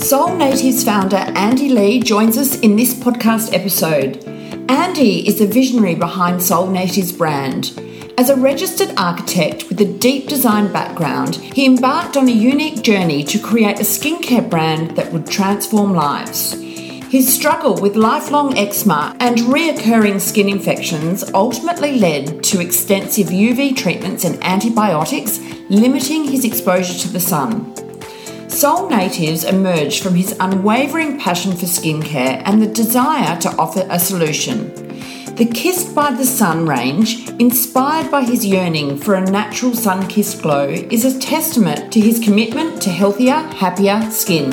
Soul Natives founder Andy Lee joins us in this podcast episode. Andy is the visionary behind Soul Natives brand. As a registered architect with a deep design background, he embarked on a unique journey to create a skincare brand that would transform lives. His struggle with lifelong eczema and reoccurring skin infections ultimately led to extensive UV treatments and antibiotics, limiting his exposure to the sun. Soul Natives emerged from his unwavering passion for skincare and the desire to offer a solution. The Kissed by the Sun range, inspired by his yearning for a natural sun-kissed glow, is a testament to his commitment to healthier, happier skin.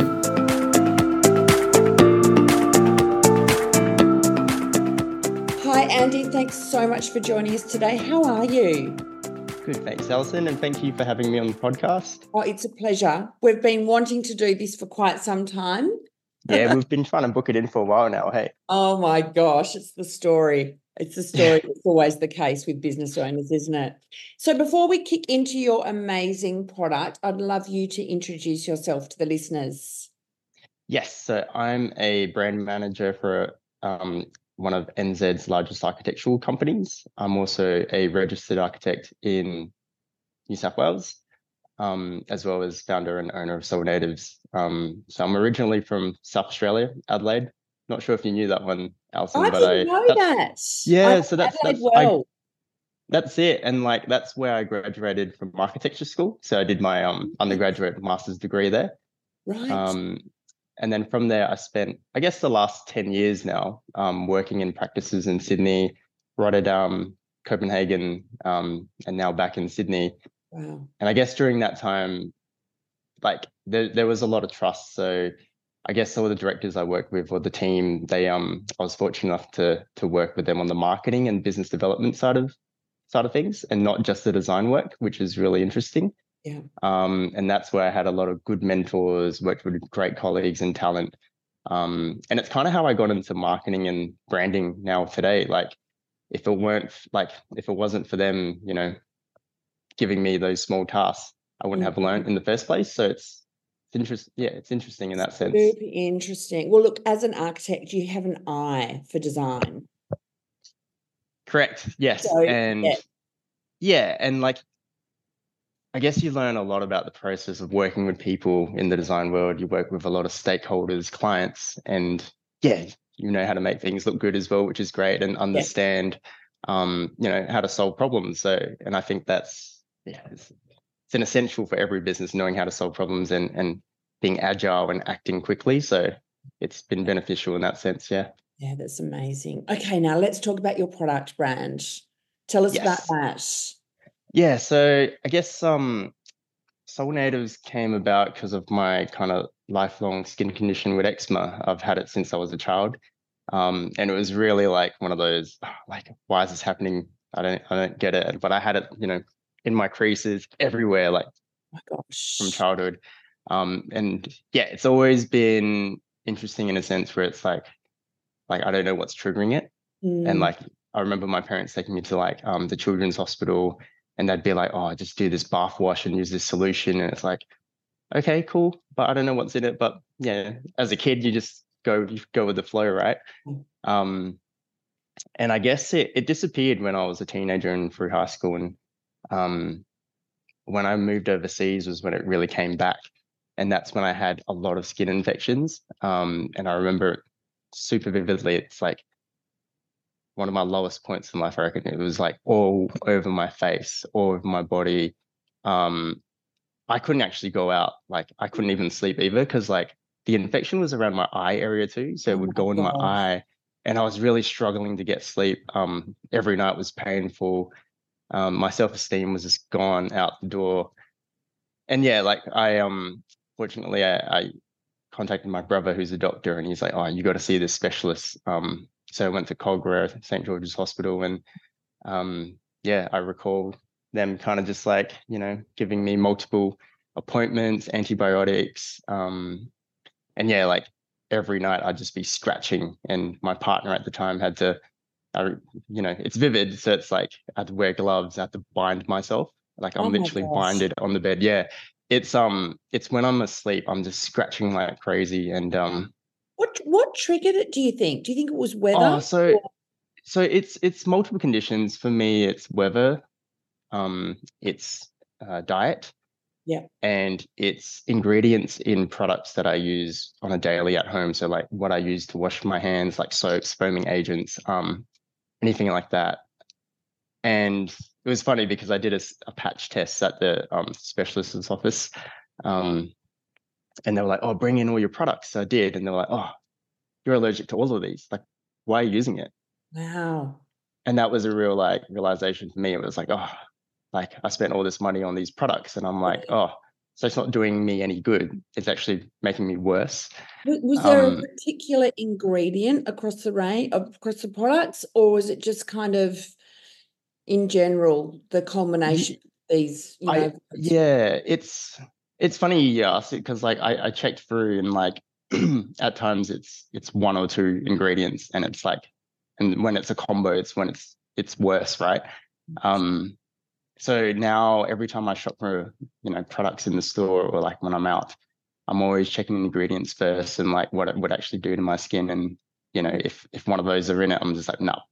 Hi Andy, thanks so much for joining us today. How are you? Good, thanks Alison, and thank you for having me on the podcast. Oh, it's a pleasure. We've been wanting to do this for quite some time. Yeah, we've been trying to book it in for a while now, hey? Oh my gosh, it's the story. It's the story. It's always the case with business owners, isn't it? So before we kick into your amazing product, I'd love you to introduce yourself to the listeners. Yes, so I'm a brand manager for one of NZ's largest architectural companies. I'm also a registered architect in New South Wales, as well as founder and owner of Soul Natives. So I'm originally from South Australia, Adelaide. Not sure if you knew that one, Alison. I didn't know that. Yeah, so that's well. That's it. And like that's where I graduated from architecture school. So I did my undergraduate master's degree there. Right. And then from there, I spent, I guess, the last 10 years now working in practices in Sydney, Rotterdam, Copenhagen, and now back in Sydney. Wow. And I guess during that time, like there was a lot of trust. So I guess some of the directors I worked with or the team, I was fortunate enough to work with them on the marketing and business development side of things, and not just the design work, which is really interesting. Yeah. And that's where I had a lot of good mentors, worked with great colleagues and talent. And it's kind of how I got into marketing and branding now today. Like if it wasn't for them, giving me those small tasks, I wouldn't have learned in the first place. So it's interesting. Yeah, it's interesting in that sense. Super interesting. Well, look, as an architect, you have an eye for design. Correct. Yes. So, and like I guess you learn a lot about the process of working with people in the design world. You work with a lot of stakeholders, clients, and you know how to make things look good as well, which is great, and understand, how to solve problems. So, and I think it's an essential for every business, knowing how to solve problems and being agile and acting quickly. So it's been beneficial in that sense. Yeah. Yeah, that's amazing. Okay, now let's talk about your product brand. Tell us about that. Yeah, so I guess Soul Natives came about because of my kind of lifelong skin condition with eczema. I've had it since I was a child, and it was really like one of those like, why is this happening? I don't get it. But I had it, in my creases everywhere, like oh my gosh, from childhood, and it's always been interesting in a sense where it's like I don't know what's triggering it, and like I remember my parents taking me to like the children's hospital. And they'd be like, oh, just do this bath wash and use this solution. And it's like, okay, cool. But I don't know what's in it. But yeah, as a kid, you just go with the flow, right? And I guess it disappeared when I was a teenager and through high school. And when I moved overseas was when it really came back. And that's when I had a lot of skin infections. And I remember it super vividly. It's like one of my lowest points in life, I reckon. It was like all over my face, all over my body. I couldn't actually go out. Like I couldn't even sleep either because like the infection was around my eye area too. So it would go in my eye and I was really struggling to get sleep. Every night was painful. My self-esteem was just gone out the door. And like I fortunately I contacted my brother who's a doctor and he's like, oh, you got to see this specialist. So I went to Kogarah, St. George's Hospital, and I recall them kind of just like, giving me multiple appointments, antibiotics, and like every night I'd just be scratching. And my partner at the time had to, it's vivid, so it's like I had to wear gloves, I had to bind myself, like I'm literally binded on the bed. Yeah, it's when I'm asleep, I'm just scratching like crazy. And What triggered it, do you think? Do you think it was weather? oh, so it's multiple conditions. For me, it's weather, it's diet, Yeah. and it's ingredients in products that I use on a daily at home. So like what I use to wash my hands, like soaps, foaming agents, anything like that. And it was funny because I did a patch test at the specialist's office, um, and they were like, "Oh, bring in all your products." So I did, and they were like, "Oh, you're allergic to all of these. Like, why are you using it?" Wow. And that was a real like realization for me. It was like, oh, like I spent all this money on these products, and I'm like, oh, so it's not doing me any good. It's actually making me worse. Was there a particular ingredient across the range, across the products, or was it just kind of in general the culmination of these, yeah, it's funny you ask it because like I checked through and like at times it's one or two ingredients and it's like, and when it's a combo, it's when it's worse, right? Um, so now every time I shop for products in the store or like when I'm out, I'm always checking the ingredients first and like what it would actually do to my skin. And if one of those are in it, I'm just like, no,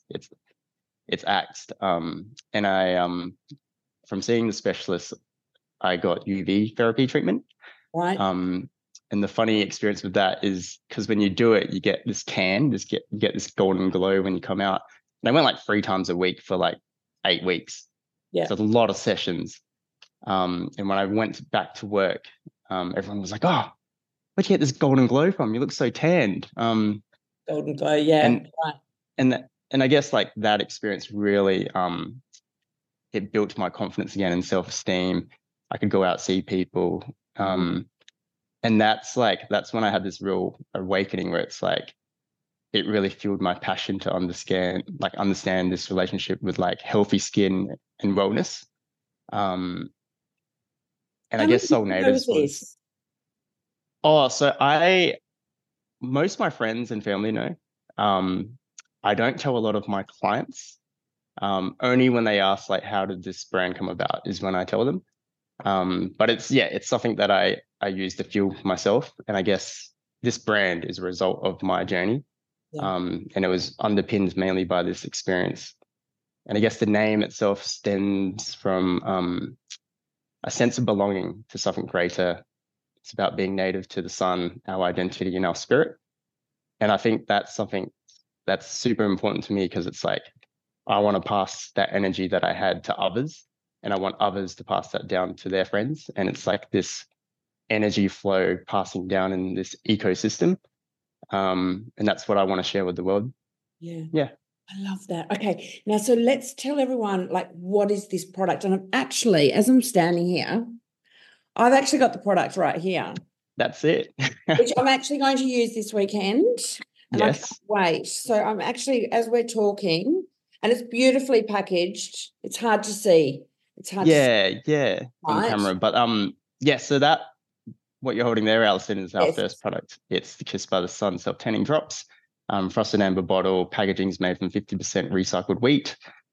it's axed. And I from seeing the specialist, I got UV therapy treatment. right? And the funny experience with that is because when you do it, you get this tan, you get this golden glow when you come out. And I went like 3 times a week for like 8 weeks. Yeah. So it's a lot of sessions. And when I went back to work, everyone was like, "Oh, where'd you get this golden glow from? You look so tanned." Golden glow, yeah. And Right. and I guess like that experience really it built my confidence again and self-esteem. I could go out, see people. And that's when I had this real awakening where it's like it really fueled my passion to understand this relationship with like healthy skin and wellness. And How I many guess Soul years ago was Natives was this? so most of my friends and family know. I don't tell a lot of my clients. Only when they ask like how did this brand come about is when I tell them. But it's something that I use to fuel myself. And I guess this brand is a result of my journey. Yeah. And it was underpinned mainly by this experience. And I guess the name itself stems from a sense of belonging to something greater. It's about being native to the sun, our identity and our spirit. And I think that's something that's super important to me because it's like I want to pass that energy that I had to others and I want others to pass that down to their friends. And it's like this energy flow passing down in this ecosystem. And that's what I want to share with the world. Yeah. Yeah. I love that. Okay. Now, so let's tell everyone, like, what is this product? And I'm actually, as I'm standing here, I've actually got the product right here, That's it. which I'm actually going to use this weekend. And I can't Yes. wait. So I'm actually, as we're talking, and it's beautifully packaged. It's hard to see. It's hard to see. Yeah, on Right? camera. But so that what you're holding there, Alison, is our Yes. first product. It's the Kiss by the Sun self-tanning drops. Frosted amber bottle, packaging is made from 50% recycled wheat.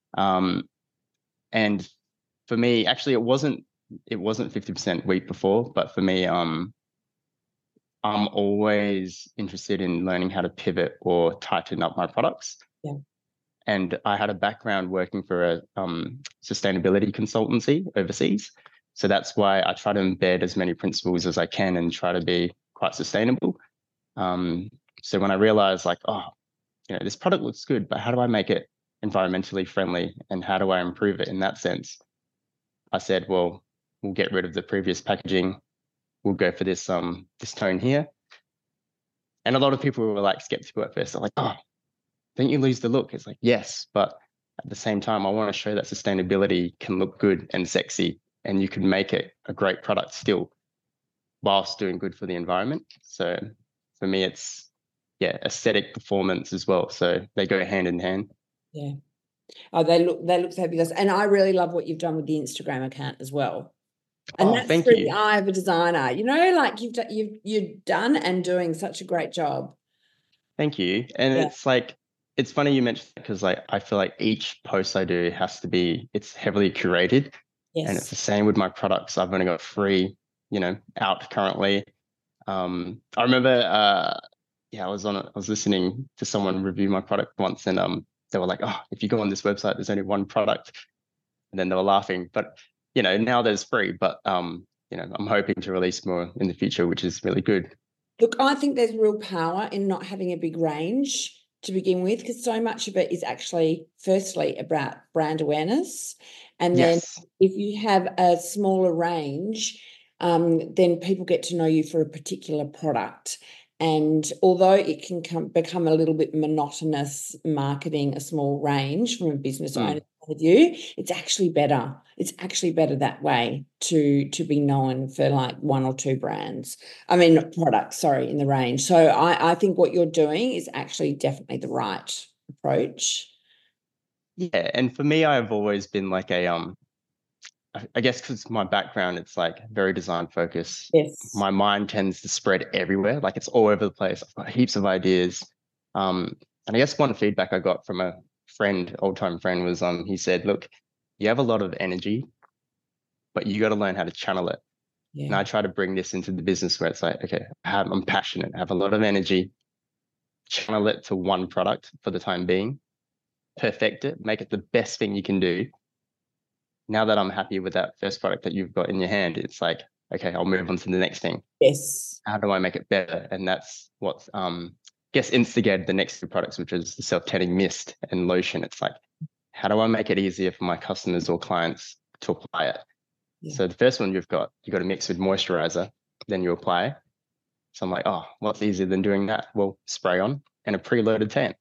And for me, actually it wasn't 50% wheat before, but for me, I'm always interested in learning how to pivot or tighten up my products. Yeah. And I had a background working for a sustainability consultancy overseas. So that's why I try to embed as many principles as I can and try to be quite sustainable. So when I realized like, oh, this product looks good, but how do I make it environmentally friendly and how do I improve it in that sense? I said, well, we'll get rid of the previous packaging. We'll go for this tone here. And a lot of people were like skeptical at first. They're like, oh, don't you lose the look? It's like, yes, but at the same time, I want to show that sustainability can look good and sexy and you can make it a great product still whilst doing good for the environment. So for me, it's aesthetic performance as well. So they go hand in hand. Yeah. Oh, they look fabulous. And I really love what you've done with the Instagram account as well. And that's thank through you. the eye of a designer. Like you've done and doing such a great job. Thank you. And it's like, it's funny you mentioned because like I feel like each post I do it's heavily curated. And it's Yes. the same with my products. I've only got three, out currently. I remember, I was listening to someone review my product once, and they were like, "Oh, if you go on this website, there's only one product," and then they were laughing. But now there's three, but I'm hoping to release more in the future, which is really good. Look, I think there's real power in not having a big range to begin with, because so much of it is actually, firstly, about brand awareness. And then Yes. if you have a smaller range, then people get to know you for a particular product. And although it can become a little bit monotonous marketing a small range from a business owner's point of view, it's actually better. It's actually better that way to be known for like one or two brands. I mean, products, sorry, in the range. So I think what you're doing is actually definitely the right approach. Yeah, and for me, I've always been like I guess because my background, it's like very design focused. Yes. My mind tends to spread everywhere, like it's all over the place. I've got heaps of ideas. And I guess one feedback I got from a friend, old time friend, was he said, "Look, you have a lot of energy, but you got to learn how to channel it." And Yeah. I try to bring this into the business where it's like, okay, I'm passionate, I have a lot of energy, channel it to one product for the time being, perfect it, make it the best thing you can do. Now that I'm happy with that first product that you've got in your hand, it's like, okay, I'll move on to the next thing. Yes. How do I make it better? And that's what guess instigated the next two products, which is the self-tanning mist and lotion. It's like, how do I make it easier for my customers or clients to apply it? Yeah. So the first one you got to mix with moisturizer, then you apply. So I'm like, oh, what's easier than doing that? Well, spray on and a preloaded tan.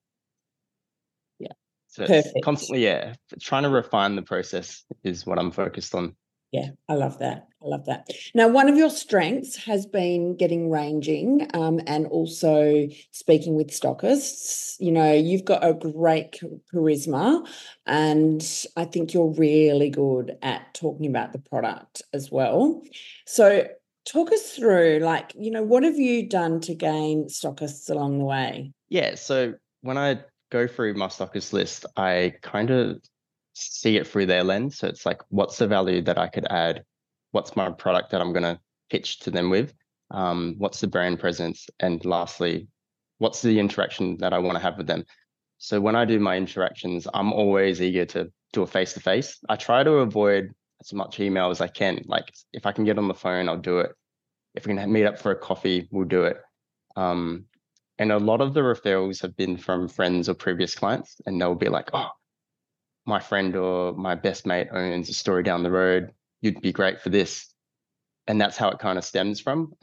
Yeah. So it's Perfect. constantly, trying to refine the process is what I'm focused on. Yeah, I love that. I love that. Now, one of your strengths has been getting ranging, and also speaking with stockists. You've got a great charisma, and I think you're really good at talking about the product as well. So, talk us through, what have you done to gain stockists along the way? Yeah. So when I go through my stockist list, I kind of see it through their lens. So it's like, what's the value that I could add? What's my product that I'm going to pitch to them with? What's the brand presence? And lastly, what's the interaction that I want to have with them? So when I do my interactions, I'm always eager to do a face to face. I try to avoid as much email as I can. Like if I can get on the phone, I'll do it. If we can meet up for a coffee, we'll do it. Um, and a lot of the referrals have been from friends or previous clients, and they'll be like, "Oh, my friend or my best mate owns a store down the road. You'd be great for this." And that's how it kind of stems from.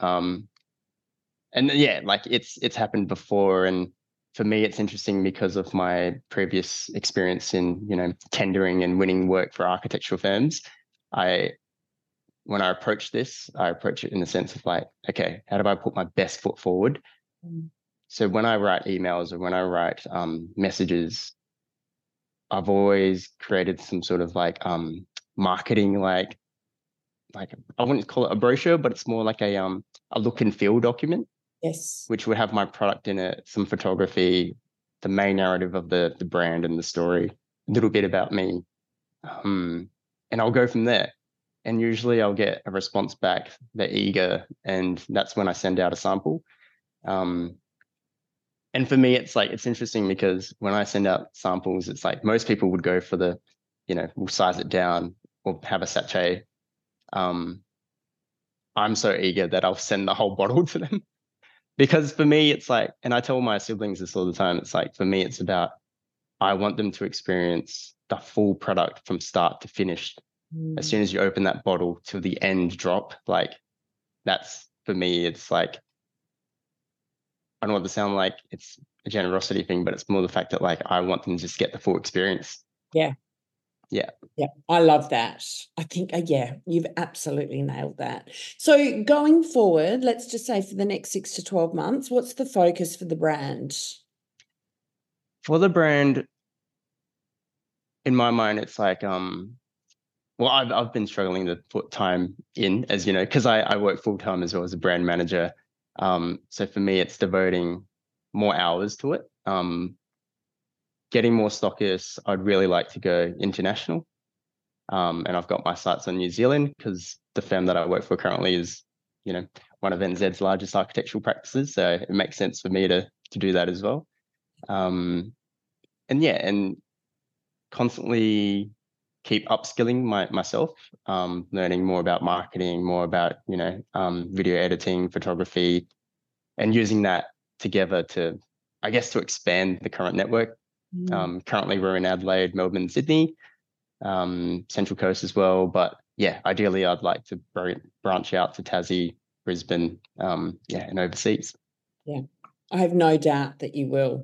And yeah, like it's happened before. And for me, it's interesting because of my previous experience in, tendering and winning work for architectural firms. I When I approach this, I approach it in the sense of like, okay, how do I put my best foot forward? Mm. So when I write emails or when I write messages, I've always created some sort of like marketing, like I wouldn't call it a brochure, but it's more like a look and feel document, Yes. which would have my product in it, some photography, the main narrative of the brand and the story, a little bit about me, and I'll go from there. And usually I'll get a response back. They're eager, and that's when I send out a sample. Um, and for me, it's like it's interesting because when I send out samples, it's like most people would go for we'll size it down or have a sachet. Um, I'm so eager that I'll send the whole bottle to them because for me, it's like, and I tell my siblings this all the time. It's like for me, it's about I want them to experience the full product from start to finish. As Mm. soon as you open that bottle to the end drop, like that's for me, it's like I don't want to sound like it's a generosity thing, but it's more the fact that like I want them to just get the full experience. Yeah. Yeah. Yeah, I love that. I think, yeah, you've absolutely nailed that. So going forward, let's just say for the next 6 to 12 months, what's the focus for the brand? For the brand, in my mind, it's like well, I've been struggling to put time in, as you know, because I work full time as well as a brand manager. So for me, it's devoting more hours to it. Getting more stockists. I'd really like to go international. And I've got my sights on New Zealand because the firm that I work for currently is, one of NZ's largest architectural practices. So it makes sense for me to do that as well. And constantly keep upskilling myself, learning more about marketing, more about, video editing, photography, and using that together to, I guess, to expand the current network. Currently we're in Adelaide, Melbourne, Sydney, Central Coast as well. But yeah, ideally I'd like to branch out to Tassie, Brisbane, and overseas. Yeah, I have no doubt that you will.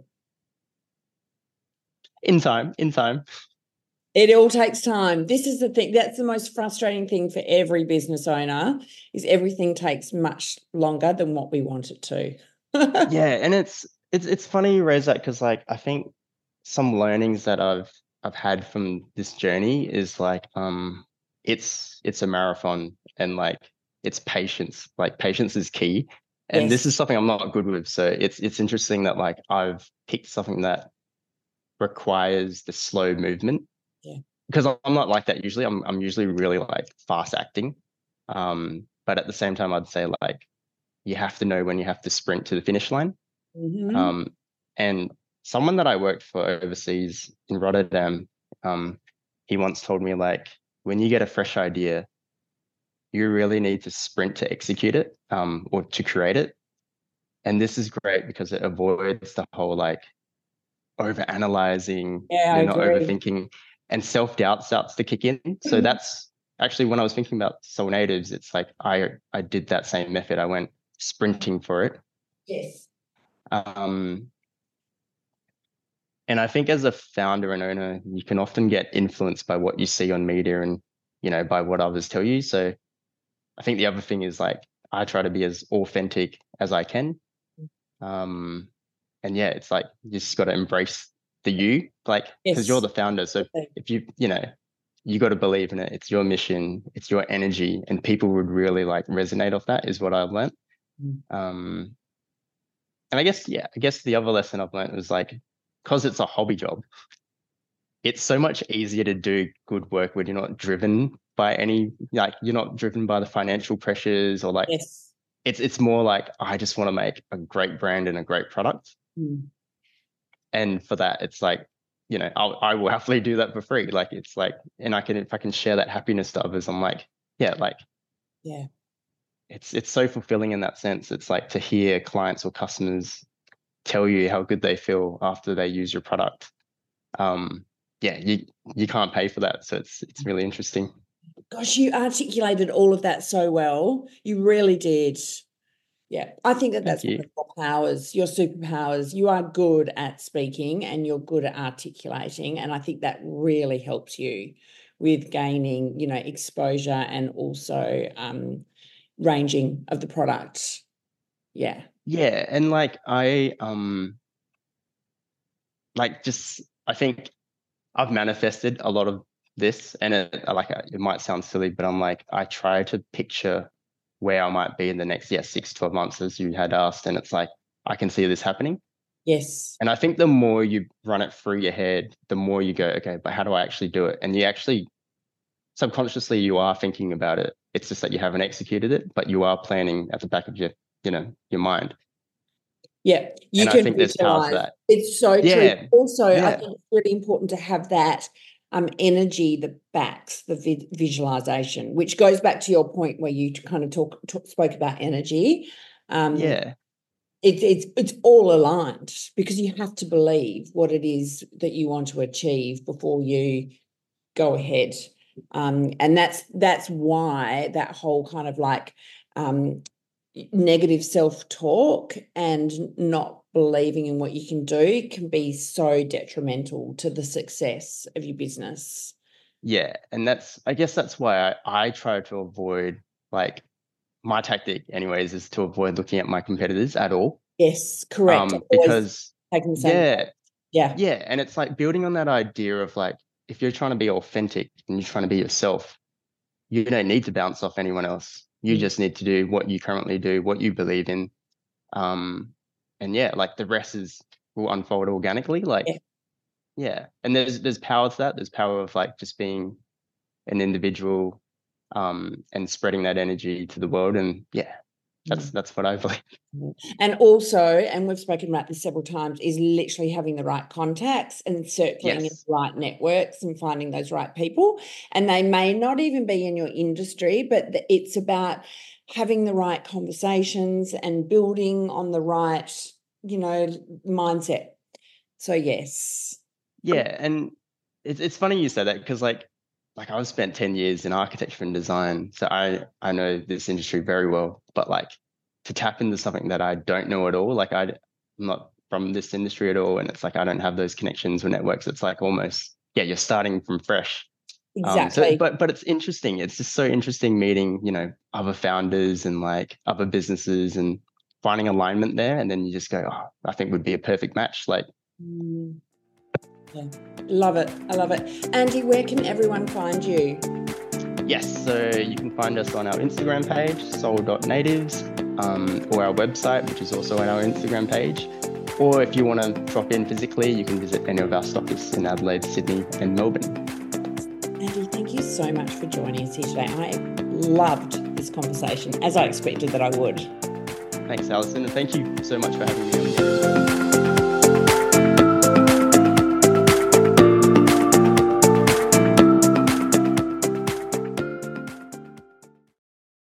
In time. It all takes time. This is the thing. That's the most frustrating thing for every business owner is everything takes much longer than what we want it to. Yeah, and it's funny you raise that because like I think some learnings that I've had from this journey is like it's a marathon and like it's patience. Like patience is key. And this is Yes. something I'm not good with. So it's interesting that like I've picked something that requires the slow movement. Yeah. Because I'm not like that usually. I'm usually really like fast acting. But at the same time I'd say like you have to know when you have to sprint to the finish line. And someone that I worked for overseas in Rotterdam, he once told me like when you get a fresh idea, you really need to sprint to execute it, or to create it. And this is great because it avoids the whole like over analyzing, Yeah, I not agree. overthinking, and self-doubt starts to kick in. So that's actually when I was thinking about Soul Natives, it's like I did that same method. I went sprinting for it. Yes. And I think as a founder and owner, you can often get influenced by what you see on media and, by what others tell you. So I think the other thing is like, I try to be as authentic as I can. And yeah, it's like, you just got to embrace the you, like, because you're Yes. the founder. So if you got to believe in it. It's your mission, it's your energy, and people would really like resonate off that is what I've learned. And I guess the other lesson I've learned was like, because it's a hobby job, it's so much easier to do good work when you're not driven by you're not driven by the financial pressures or like, Yes. it's more like, I just want to make a great brand and a great product. And for that, it's like, I will happily do that for free. Like, it's like, and if I can share that happiness to others, I'm like, yeah, like, yeah, it's so fulfilling in that sense. It's like to hear clients or customers tell you how good they feel after they use your product. Yeah, you can't pay for that. So it's really interesting. Gosh, you articulated all of that so well. You really did. Yeah, I think that Thank that's one you. of your powers, your superpowers. You are good at speaking and you're good at articulating. And I think that really helps you with gaining, exposure and also ranging of the product. Yeah. Yeah, and like I think I've manifested a lot of this, and it might sound silly, but I'm like, I try to picture where I might be in the next 6 to 12 months, as you had asked, and it's like I can see this happening. Yes. And I think the more you run it through your head, the more you go, okay, but how do I actually do it? And you actually subconsciously you are thinking about it. It's just that you haven't executed it, but you are planning at the back of your mind. Yeah, you And I can think there's power to visualize. that. It's so true. Yeah. Also, I Yeah. think it's really important to have that energy that backs the visualization, which goes back to your point where you kind of spoke about energy. Yeah. It's all aligned because you have to believe what it is that you want to achieve before you go ahead. And that's why that whole kind of like negative self-talk and not believing in what you can do can be so detrimental to the success of your business. Yeah. And I guess that's why I try to avoid, like, my tactic anyways is to avoid looking at my competitors at all. Yes, correct. Always Because taking the same yeah, approach. Yeah. yeah. And it's like building on that idea of like, if you're trying to be authentic and you're trying to be yourself, you don't need to bounce off anyone else. You just need to do what you currently do, what you believe in. And yeah, like the rest will unfold organically. Like, Yeah. yeah. And there's power to that. There's power of like just being an individual, and spreading that energy to the world. And yeah, that's what I believe. And also, and we've spoken about this several times, is literally having the right contacts and circling in the right networks and finding those right people. And they may not even be in your industry, but it's about having the right conversations and building on the right, mindset. So yes. Yeah, and it's funny you said that, because like I've spent 10 years in architecture and design, so I know this industry very well, but like to tap into something that I don't know at all, like I'm not from this industry at all, and it's like I don't have those connections or networks. It's like almost, you're starting from fresh. Exactly. But it's interesting. It's just so interesting meeting, other founders and like other businesses and finding alignment there, and then you just go, oh, I think would be a perfect match. Like. Yeah. Love it. I love it. Andy, where can everyone find you? Yes, so you can find us on our Instagram page, soul.natives, or our website, which is also on our Instagram page. Or if you want to drop in physically, you can visit any of our stockists in Adelaide, Sydney, and Melbourne. Andy, thank you so much for joining us here today. I loved this conversation, as I expected that I would. Thanks, Alison, and thank you so much for having me on.